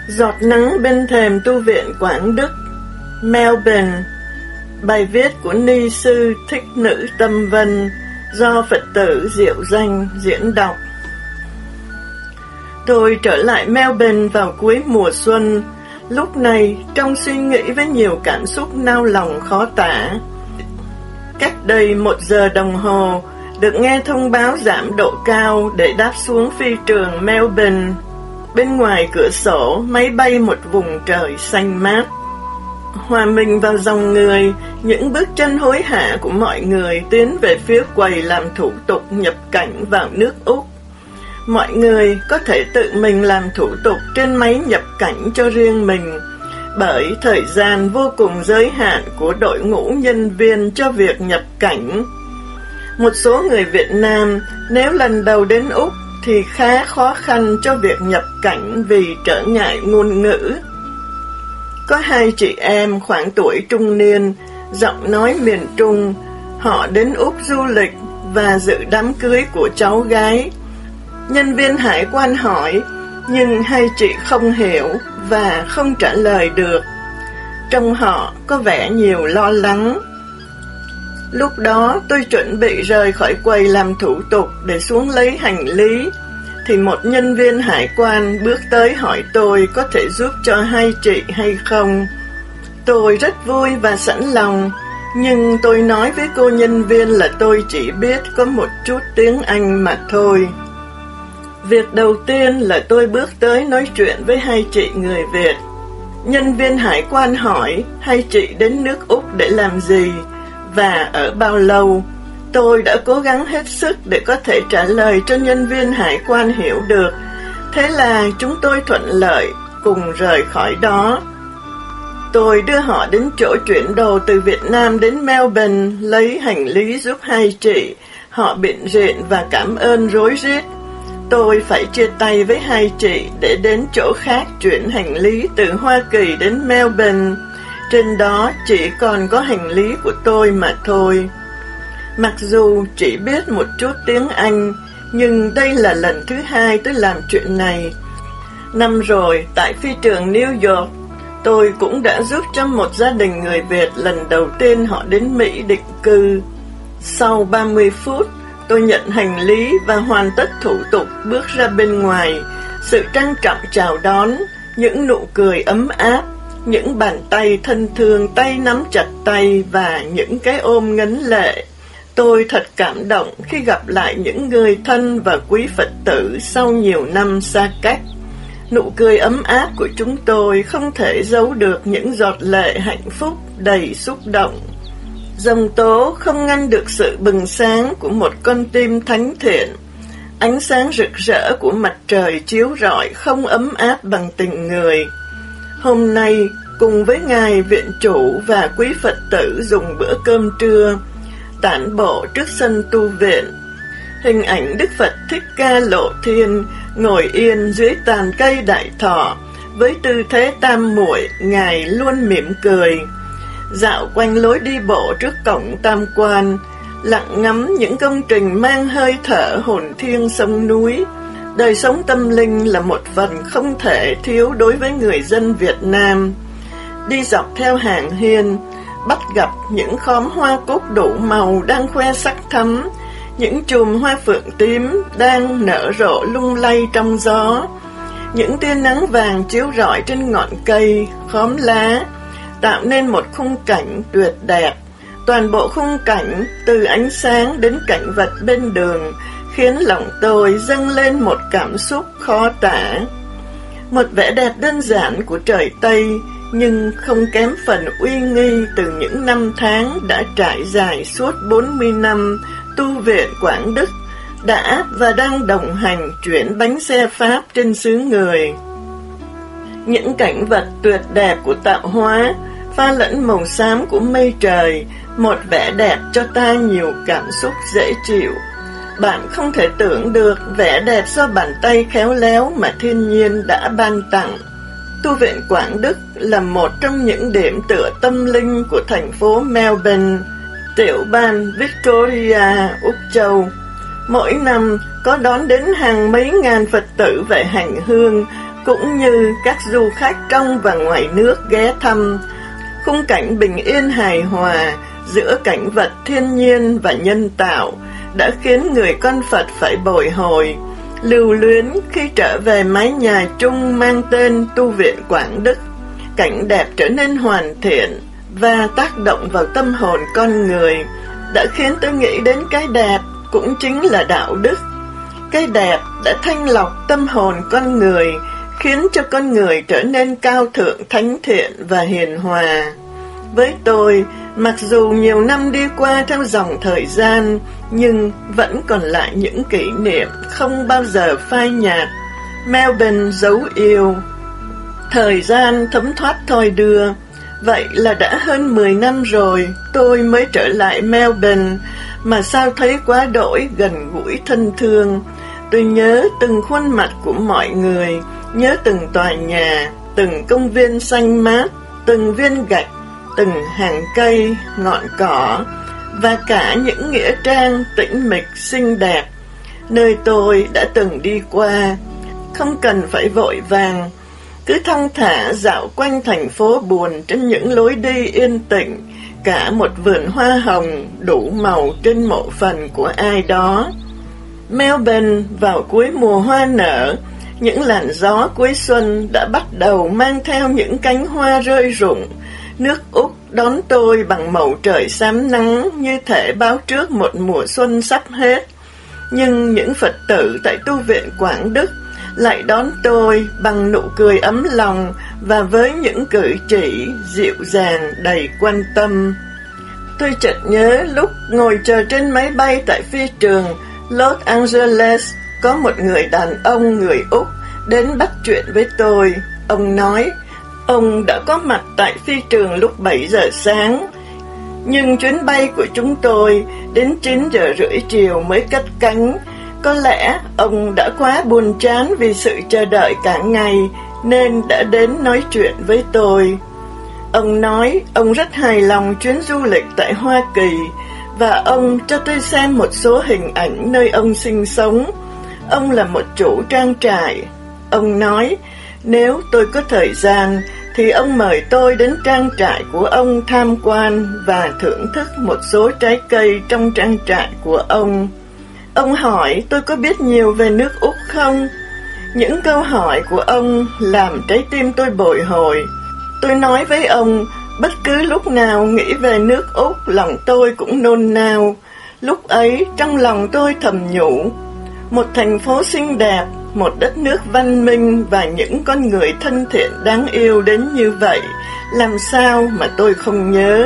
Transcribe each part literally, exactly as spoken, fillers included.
Giọt nắng bên thềm tu viện Quảng Đức, Melbourne. Bài viết của ni sư Thích Nữ Tâm Vân do Phật tử Diệu Danh diễn đọc. Tôi trở lại Melbourne vào cuối mùa xuân, lúc này trong suy nghĩ với nhiều cảm xúc nao lòng khó tả. Cách đây một giờ đồng hồ, được nghe thông báo giảm độ cao để đáp xuống phi trường Melbourne. Bên ngoài cửa sổ, máy bay một vùng trời xanh mát. Hòa mình vào dòng người, những bước chân hối hả của mọi người tiến về phía quầy làm thủ tục nhập cảnh vào nước Úc. Mọi người có thể tự mình làm thủ tục trên máy nhập cảnh cho riêng mình, bởi thời gian vô cùng giới hạn của đội ngũ nhân viên cho việc nhập cảnh. Một số người Việt Nam nếu lần đầu đến Úc thì khá khó khăn cho việc nhập cảnh vì trở ngại ngôn ngữ. Có hai chị em khoảng tuổi trung niên, giọng nói miền Trung, họ đến Úc du lịch và dự đám cưới của cháu gái. Nhân viên hải quan hỏi, nhưng hai chị không hiểu và không trả lời được. Trong họ có vẻ nhiều lo lắng. Lúc đó tôi chuẩn bị rời khỏi quầy làm thủ tục để xuống lấy hành lý, thì một nhân viên hải quan bước tới hỏi tôi có thể giúp cho hai chị hay không. Tôi rất vui và sẵn lòng, nhưng tôi nói với cô nhân viên là tôi chỉ biết có một chút tiếng Anh mà thôi. Việc đầu tiên là tôi bước tới nói chuyện với hai chị người Việt. Nhân viên hải quan hỏi hai chị đến nước Úc để làm gì và ở bao lâu. Tôi đã cố gắng hết sức để có thể trả lời cho nhân viên hải quan hiểu được. Thế là chúng tôi thuận lợi cùng rời khỏi đó. Tôi đưa họ đến chỗ chuyển đồ từ Việt Nam đến Melbourne lấy hành lý giúp hai chị. Họ bịn rịn và cảm ơn rối rít. Tôi phải chia tay với hai chị để đến chỗ khác chuyển hành lý từ Hoa Kỳ đến Melbourne. Trên đó chỉ còn có hành lý của tôi mà thôi. Mặc dù chỉ biết một chút tiếng Anh, nhưng đây là lần thứ hai tôi làm chuyện này. Năm rồi, tại phi trường New York, tôi cũng đã giúp cho một gia đình người Việt lần đầu tiên họ đến Mỹ định cư. Sau ba mươi phút, tôi nhận hành lý và hoàn tất thủ tục bước ra bên ngoài. Sự trang trọng chào đón, những nụ cười ấm áp, những bàn tay thân thương, tay nắm chặt tay và những cái ôm ngấn lệ. Tôi thật cảm động khi gặp lại những người thân và quý Phật tử sau nhiều năm xa cách. Nụ cười ấm áp của chúng tôi không thể giấu được những giọt lệ hạnh phúc đầy xúc động. Dòng tố không ngăn được sự bừng sáng của một con tim thánh thiện. Ánh sáng rực rỡ của mặt trời chiếu rọi không ấm áp bằng tình người. Hôm nay, cùng với Ngài Viện Chủ và quý Phật tử dùng bữa cơm trưa, tản bộ trước sân tu viện, hình ảnh Đức Phật Thích Ca Lộ Thiên ngồi yên dưới tàn cây đại thọ, với tư thế tam muội, Ngài luôn mỉm cười. Dạo quanh lối đi bộ trước cổng Tam Quan, lặng ngắm những công trình mang hơi thở hồn thiêng sông núi. Đời sống tâm linh là một phần không thể thiếu đối với người dân Việt Nam. Đi dọc theo hàng hiên, bắt gặp những khóm hoa cúc đủ màu đang khoe sắc thắm, những chùm hoa phượng tím đang nở rộ lung lay trong gió, những tia nắng vàng chiếu rọi trên ngọn cây, khóm lá, tạo nên một khung cảnh tuyệt đẹp. Toàn bộ khung cảnh, từ ánh sáng đến cảnh vật bên đường, khiến lòng tôi dâng lên một cảm xúc khó tả. Một vẻ đẹp đơn giản của trời Tây, nhưng không kém phần uy nghi từ những năm tháng đã trải dài suốt bốn mươi năm tu viện Quảng Đức đã và đang đồng hành chuyển bánh xe Pháp trên xứ người. Những cảnh vật tuyệt đẹp của tạo hóa pha lẫn màu xám của mây trời, một vẻ đẹp cho ta nhiều cảm xúc dễ chịu. Bạn không thể tưởng được vẻ đẹp do bàn tay khéo léo mà thiên nhiên đã ban tặng. Tu viện Quảng Đức là một trong những điểm tựa tâm linh của thành phố Melbourne, tiểu bang Victoria, Úc Châu. Mỗi năm có đón đến hàng mấy ngàn Phật tử về hành hương, cũng như các du khách trong và ngoài nước ghé thăm. Khung cảnh bình yên hài hòa giữa cảnh vật thiên nhiên và nhân tạo đã khiến người con Phật phải bồi hồi, lưu luyến khi trở về mái nhà chung mang tên Tu viện Quảng Đức. Cảnh đẹp trở nên hoàn thiện và tác động vào tâm hồn con người đã khiến tôi nghĩ đến cái đẹp cũng chính là đạo đức. Cái đẹp đã thanh lọc tâm hồn con người, khiến cho con người trở nên cao thượng, thánh thiện và hiền hòa. Với tôi, mặc dù nhiều năm đi qua theo dòng thời gian, nhưng vẫn còn lại những kỷ niệm không bao giờ phai nhạt. Melbourne dấu yêu. Thời gian thấm thoát thoi đưa. Vậy là đã hơn mười năm rồi tôi mới trở lại Melbourne, mà sao thấy quá đỗi gần gũi thân thương. Tôi nhớ từng khuôn mặt của mọi người, nhớ từng tòa nhà, từng công viên xanh mát, từng viên gạch, từng hàng cây, ngọn cỏ, và cả những nghĩa trang tĩnh mịch xinh đẹp, nơi tôi đã từng đi qua. Không cần phải vội vàng, cứ thong thả dạo quanh thành phố buồn trên những lối đi yên tĩnh, cả một vườn hoa hồng đủ màu trên mộ phần của ai đó. Melbourne vào cuối mùa hoa nở, những làn gió cuối xuân đã bắt đầu mang theo những cánh hoa rơi rụng. Nước Úc đón tôi bằng màu trời xám nắng, như thể báo trước một mùa xuân sắp hết. Nhưng những Phật tử tại Tu viện Quảng Đức lại đón tôi bằng nụ cười ấm lòng và với những cử chỉ dịu dàng đầy quan tâm. Tôi chợt nhớ lúc ngồi chờ trên máy bay tại phi trường Los Angeles, có một người đàn ông người Úc đến bắt chuyện với tôi. Ông nói ông đã có mặt tại phi trường lúc bảy giờ sáng, nhưng chuyến bay của chúng tôi đến chín giờ rưỡi chiều mới cất cánh. Có lẽ ông đã quá buồn chán vì sự chờ đợi cả ngày, nên đã đến nói chuyện với tôi. Ông nói ông rất hài lòng chuyến du lịch tại Hoa Kỳ, và ông cho tôi xem một số hình ảnh nơi ông sinh sống. Ông là một chủ trang trại. Ông nói nếu tôi có thời gian thì ông mời tôi đến trang trại của ông tham quan và thưởng thức một số trái cây trong trang trại của ông. Ông hỏi tôi có biết nhiều về nước Úc không? Những câu hỏi của ông làm trái tim tôi bồi hồi. Tôi nói với ông, bất cứ lúc nào nghĩ về nước Úc, lòng tôi cũng nôn nao. Lúc ấy, trong lòng tôi thầm nhủ, một thành phố xinh đẹp, một đất nước văn minh và những con người thân thiện đáng yêu đến như vậy, làm sao mà tôi không nhớ?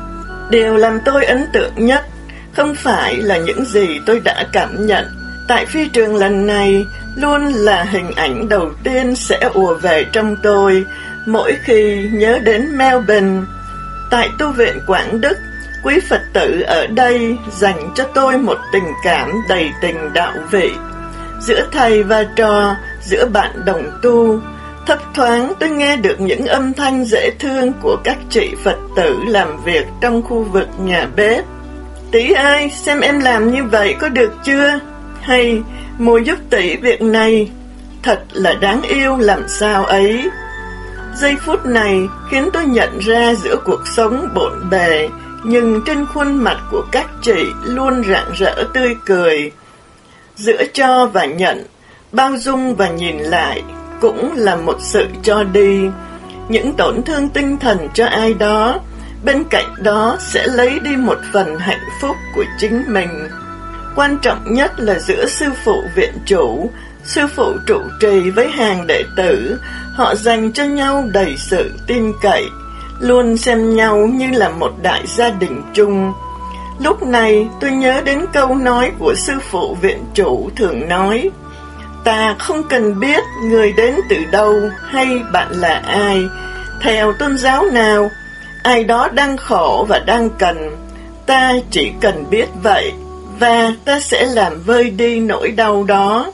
Điều làm tôi ấn tượng nhất không phải là những gì tôi đã cảm nhận tại phi trường lần này, luôn là hình ảnh đầu tiên sẽ ùa về trong tôi mỗi khi nhớ đến Melbourne. Tại Tu viện Quảng Đức, quý Phật tử ở đây dành cho tôi một tình cảm đầy tình đạo vị. Giữa thầy và trò, giữa bạn đồng tu, thấp thoáng tôi nghe được những âm thanh dễ thương của các chị Phật tử làm việc trong khu vực nhà bếp. Tỷ ơi, xem em làm như vậy có được chưa? Hay, mùa giúp tỷ việc này, thật là đáng yêu làm sao ấy. Giây phút này khiến tôi nhận ra giữa cuộc sống bộn bề, nhưng trên khuôn mặt của các chị luôn rạng rỡ tươi cười. Giữa cho và nhận, bao dung và nhìn lại cũng là một sự cho đi. Những tổn thương tinh thần cho ai đó, bên cạnh đó sẽ lấy đi một phần hạnh phúc của chính mình. Quan trọng nhất là giữa sư phụ viện chủ, sư phụ trụ trì với hàng đệ tử, họ dành cho nhau đầy sự tin cậy, luôn xem nhau như là một đại gia đình chung. Lúc này tôi nhớ đến câu nói của sư phụ viện chủ thường nói, ta không cần biết người đến từ đâu hay bạn là ai, theo tôn giáo nào, ai đó đang khổ và đang cần, ta chỉ cần biết vậy, và ta sẽ làm vơi đi nỗi đau đó.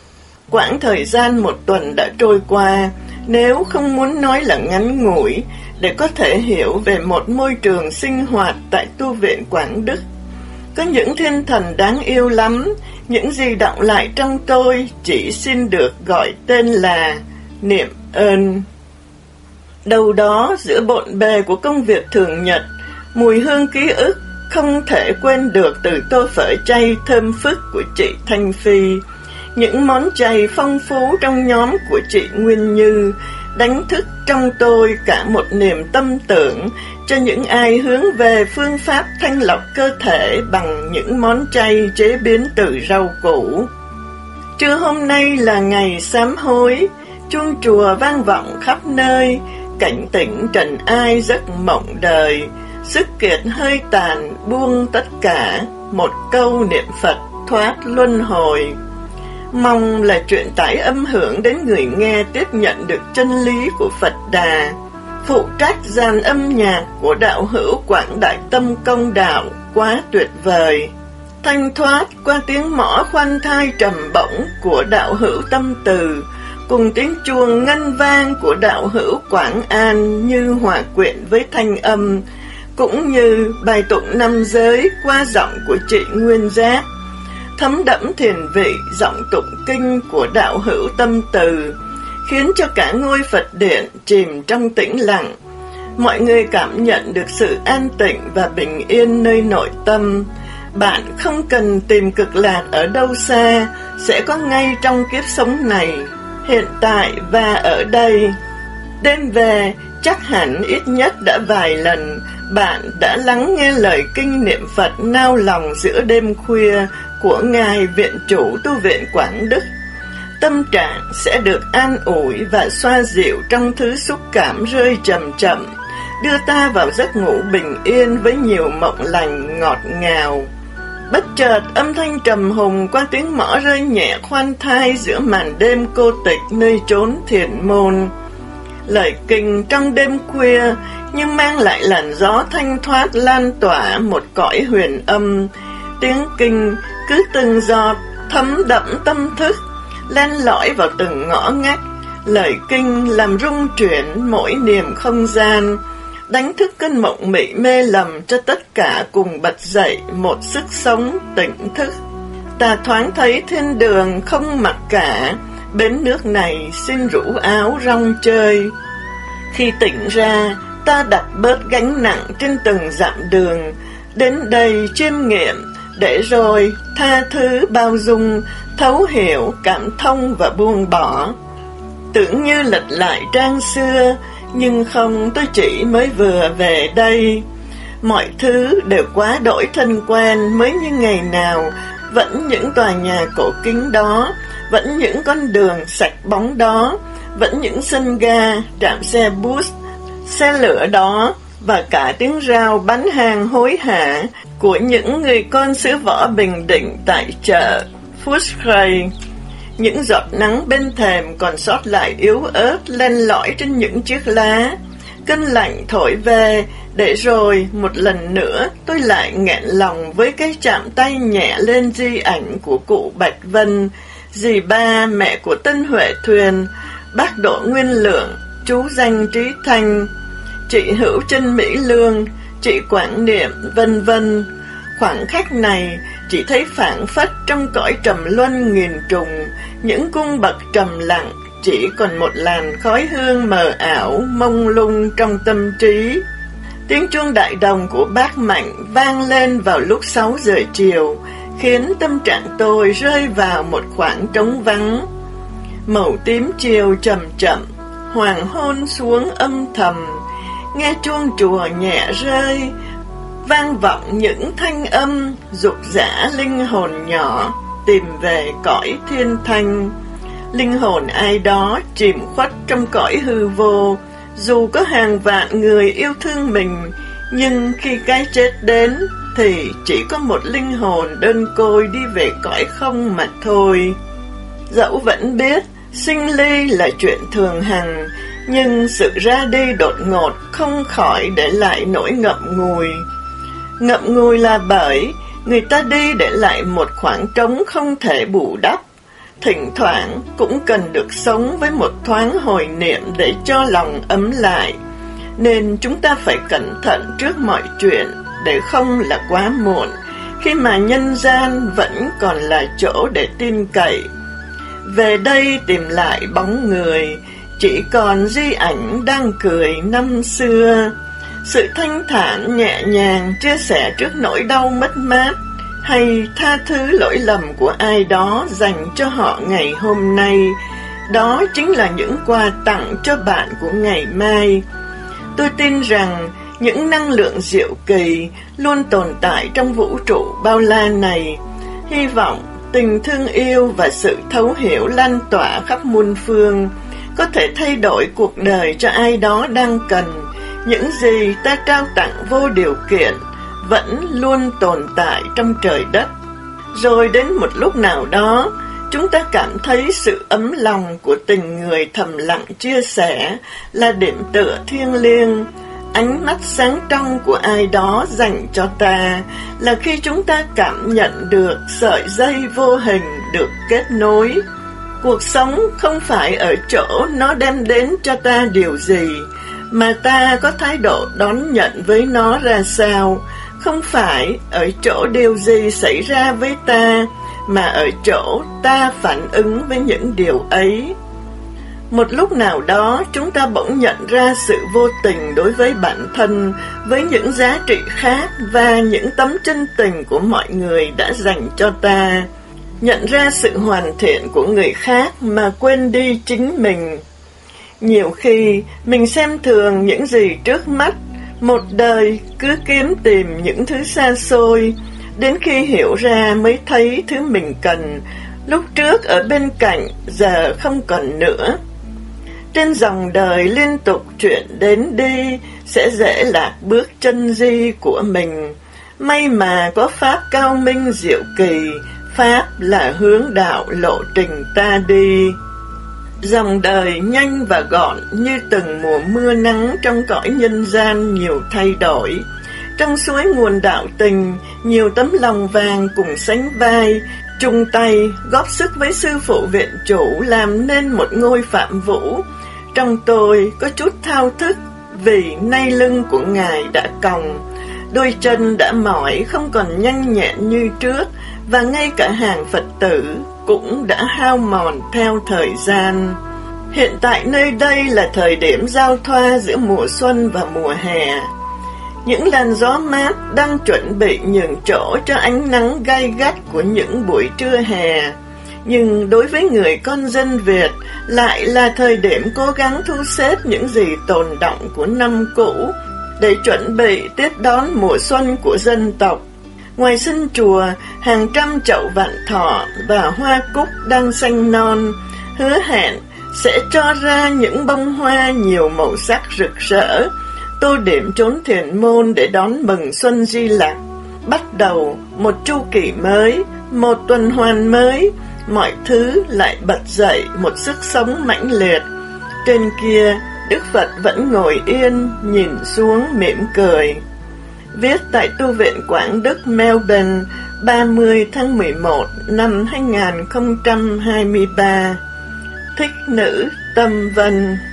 Quãng thời gian một tuần đã trôi qua, nếu không muốn nói là ngắn ngủi, để có thể hiểu về một môi trường sinh hoạt tại Tu viện Quảng Đức. Có những thiên thần đáng yêu lắm, những gì đọng lại trong tôi chỉ xin được gọi tên là niệm ơn. Đâu đó giữa bộn bề của công việc thường nhật, mùi hương ký ức không thể quên được từ tô phở chay thơm phức của chị Thanh Phi, những món chay phong phú trong nhóm của chị Nguyên Như, đánh thức trong tôi cả một niềm tâm tưởng cho những ai hướng về phương pháp thanh lọc cơ thể bằng những món chay chế biến từ rau củ. Trưa hôm nay là ngày sám hối, chuông chùa vang vọng khắp nơi, cảnh tỉnh trần ai giấc mộng đời, sức kiệt hơi tàn buông tất cả, một câu niệm Phật thoát luân hồi. Mong là chuyện tải âm hưởng đến người nghe tiếp nhận được chân lý của Phật Đà. Phụ trách dàn âm nhạc của đạo hữu Quảng Đại Tâm Công Đạo quá tuyệt vời, thanh thoát qua tiếng mõ khoan thai trầm bổng của đạo hữu Tâm Từ, cùng tiếng chuông ngân vang của đạo hữu Quảng An như hòa quyện với thanh âm, cũng như bài tụng năm giới qua giọng của chị Nguyên Giác, thấm đẫm thiền vị giọng tụng kinh của đạo hữu Tâm Từ, khiến cho cả ngôi Phật điện chìm trong tĩnh lặng. Mọi người cảm nhận được sự an tịnh và bình yên nơi nội tâm. Bạn không cần tìm cực lạc ở đâu xa, sẽ có ngay trong kiếp sống này, hiện tại và ở đây. Đêm về, chắc hẳn ít nhất đã vài lần bạn đã lắng nghe lời kinh niệm Phật nao lòng giữa đêm khuya của Ngài Viện Chủ Tu viện Quảng Đức. Tâm trạng sẽ được an ủi và xoa dịu trong thứ xúc cảm rơi chậm chậm, đưa ta vào giấc ngủ bình yên với nhiều mộng lành ngọt ngào. Bất chợt âm thanh trầm hùng qua tiếng mõ rơi nhẹ khoan thai giữa màn đêm cô tịch nơi chốn thiền môn. Lời kinh trong đêm khuya như mang lại làn gió thanh thoát lan tỏa một cõi huyền âm. Tiếng kinh cứ từng giọt thấm đẫm tâm thức, len lỏi vào từng ngõ ngách. Lời kinh làm rung chuyển mỗi niềm không gian, đánh thức cơn mộng mị mê lầm cho tất cả cùng bật dậy một sức sống tỉnh thức. Ta thoáng thấy thiên đường không mặc cả, bến nước này xin rũ áo rong chơi. Khi tỉnh ra, ta đặt bớt gánh nặng trên từng dặm đường, đến đây chiêm nghiệm, để rồi tha thứ bao dung, thấu hiểu, cảm thông và buông bỏ. Tưởng như lật lại trang xưa, nhưng không, tôi chỉ mới vừa về đây. Mọi thứ đều quá đổi thân quen, mới như ngày nào, vẫn những tòa nhà cổ kính đó, vẫn những con đường sạch bóng đó, vẫn những sân ga, trạm xe bus, xe lửa đó, và cả tiếng rao bán hàng hối hả của những người con xứ Võ Bình Định tại chợ Footscray. Những giọt nắng bên thềm còn sót lại yếu ớt len lỏi trên những chiếc lá. Cơn lạnh thổi về, để rồi một lần nữa tôi lại nghẹn lòng với cái chạm tay nhẹ lên di ảnh của cụ Bạch Vân, dì ba mẹ của Tân Huệ Thuyền, bác Đỗ Nguyên Lượng, chú Danh Trí Thanh, chị Hữu Trân Mỹ Lương, chị Quảng Niệm, vân vân. Khoảng khắc này chỉ thấy phảng phất trong cõi trầm luân nghìn trùng, những cung bậc trầm lặng, chỉ còn một làn khói hương mờ ảo mông lung trong tâm trí. Tiếng chuông đại đồng của bác Mạnh vang lên vào lúc sáu giờ chiều, khiến tâm trạng tôi rơi vào một khoảng trống vắng. Màu tím chiều chậm chậm, hoàng hôn xuống âm thầm, nghe chuông chùa nhẹ rơi, vang vọng những thanh âm dục dã linh hồn nhỏ tìm về cõi thiên thanh. Linh hồn ai đó chìm khuất trong cõi hư vô, dù có hàng vạn người yêu thương mình, nhưng khi cái chết đến thì chỉ có một linh hồn đơn côi đi về cõi không mà thôi. Dẫu vẫn biết sinh ly là chuyện thường hằng, nhưng sự ra đi đột ngột không khỏi để lại nỗi ngậm ngùi. Ngậm ngùi là bởi người ta đi để lại một khoảng trống không thể bù đắp. Thỉnh thoảng cũng cần được sống với một thoáng hồi niệm để cho lòng ấm lại. Nên chúng ta phải cẩn thận trước mọi chuyện, để không là quá muộn, khi mà nhân gian vẫn còn là chỗ để tin cậy. Về đây tìm lại bóng người, chỉ còn di ảnh đang cười năm xưa. Sự thanh thản nhẹ nhàng chia sẻ trước nỗi đau mất mát, hay tha thứ lỗi lầm của ai đó dành cho họ ngày hôm nay, đó chính là những quà tặng cho bạn của ngày mai. Tôi tin rằng những năng lượng diệu kỳ luôn tồn tại trong vũ trụ bao la này. Hy vọng tình thương yêu và sự thấu hiểu lan tỏa khắp muôn phương có thể thay đổi cuộc đời cho ai đó đang cần. Những gì ta trao tặng vô điều kiện vẫn luôn tồn tại trong trời đất. Rồi đến một lúc nào đó, chúng ta cảm thấy sự ấm lòng của tình người thầm lặng chia sẻ là điểm tựa thiêng liêng. Ánh mắt sáng trong của ai đó dành cho ta là khi chúng ta cảm nhận được sợi dây vô hình được kết nối. Cuộc sống không phải ở chỗ nó đem đến cho ta điều gì, mà ta có thái độ đón nhận với nó ra sao. Không phải ở chỗ điều gì xảy ra với ta, mà ở chỗ ta phản ứng với những điều ấy. Một lúc nào đó, chúng ta bỗng nhận ra sự vô tình đối với bản thân, với những giá trị khác và những tấm chân tình của mọi người đã dành cho ta. Nhận ra sự hoàn thiện của người khác mà quên đi chính mình. Nhiều khi, mình xem thường những gì trước mắt, một đời cứ kiếm tìm những thứ xa xôi, đến khi hiểu ra mới thấy thứ mình cần, lúc trước ở bên cạnh, giờ không còn nữa. Trên dòng đời liên tục chuyển đến đi, sẽ dễ lạc bước chân di của mình. May mà có Pháp cao minh diệu kỳ, Pháp là hướng đạo lộ trình ta đi. Dòng đời nhanh và gọn như từng mùa mưa nắng trong cõi nhân gian nhiều thay đổi. Trong suối nguồn đạo tình, nhiều tấm lòng vàng cùng sánh vai, chung tay góp sức với sư phụ viện chủ làm nên một ngôi Phạm Vũ. Trong tôi có chút thao thức vì nay lưng của Ngài đã còng, đôi chân đã mỏi không còn nhanh nhẹn như trước, và ngay cả hàng Phật tử cũng đã hao mòn theo thời gian. Hiện tại nơi đây là thời điểm giao thoa giữa mùa xuân và mùa hè. Những làn gió mát đang chuẩn bị nhường chỗ cho ánh nắng gay gắt của những buổi trưa hè. Nhưng đối với người con dân Việt lại là thời điểm cố gắng thu xếp những gì tồn đọng của năm cũ để chuẩn bị tiếp đón mùa xuân của dân tộc. Ngoài sân chùa, hàng trăm chậu vạn thọ và hoa cúc đang xanh non, hứa hẹn sẽ cho ra những bông hoa nhiều màu sắc rực rỡ, tô điểm chốn thiền môn để đón mừng xuân Di Lặc. Bắt đầu một chu kỳ mới, một tuần hoàn mới, mọi thứ lại bật dậy một sức sống mãnh liệt. Trên kia, Đức Phật vẫn ngồi yên, nhìn xuống mỉm cười. Viết tại tu viện Quảng Đức, Melbourne, ba mươi tháng mười một năm hai nghìn không trăm hai mươi ba. Thích nữ Tâm Vân.